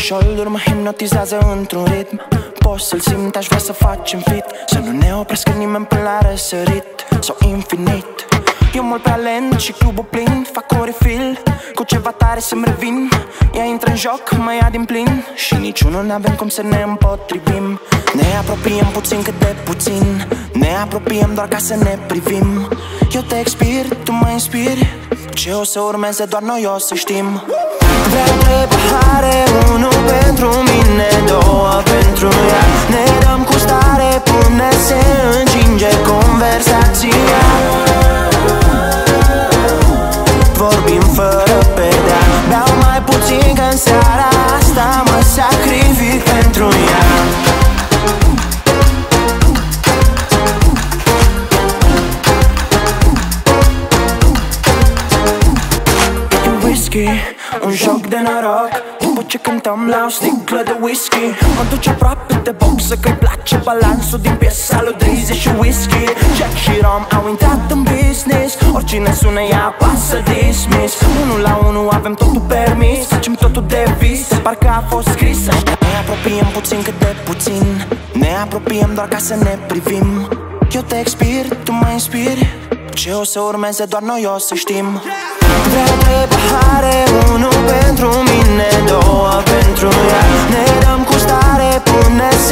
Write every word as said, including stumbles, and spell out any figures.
șolduri mă hipnotizează într-un ritm. Pot să-l simt, aș vrea să facem fit, să nu ne oprească nimeni până la răsărit sau infinit. Eu mult prea lent și clubul plin, fac un refill cu ceva tare să-mi revin. Ea intră în joc, mă ia din plin și niciunul n-avem cum să ne împotrivim. Ne apropiem puțin cât de puțin, ne apropiem doar ca să ne privim. Eu te expir, tu mă inspiri, ce o să urmeze doar noi o să știm. Vreau trei pahare, unul pentru mine, două pentru ea. Ne dăm cu stare până se încinge conversația. Vorbim fără pedea, beau mai puțin că în seara asta mă sacrific pentru ea. Un joc de noroc, după ce cântăm la o sticlă de whisky. Mă duce aproape de boxă că-i place balansul din piesa lui Drizzy și whisky. Jack și Rom au intrat în business, oricine sună ea pasă dismiss. Unul la unul avem totul permis, facem totul de vis, parcă a fost scris. Ne apropiem puțin cât de puțin, ne apropiem doar ca să ne privim. Eu te expir, tu mă inspiri, ce o să urmeze doar noi o să știm. Vreau trei pahare, unul pentru mine, două pentru ea. Ne dăm cu stare până